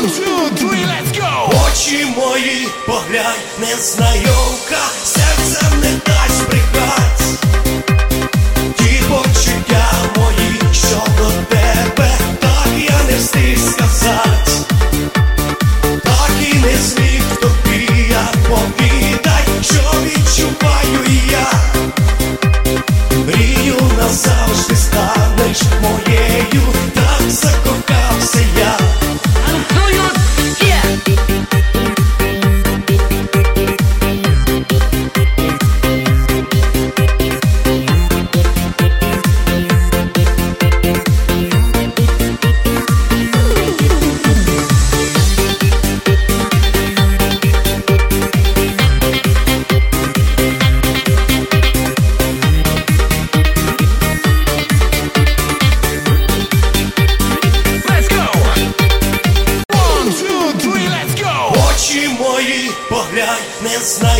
Очі мої, поглянь, незнайомка, серцем не дасть брехать. Ті почуття мої, що до тебе, так я не встиг сказать. Так і не зміг тобі я повідай, що відчуваю я. Мрію назавжди станеш моєю, так закохався я. Очі мої, поглянь, не знаю.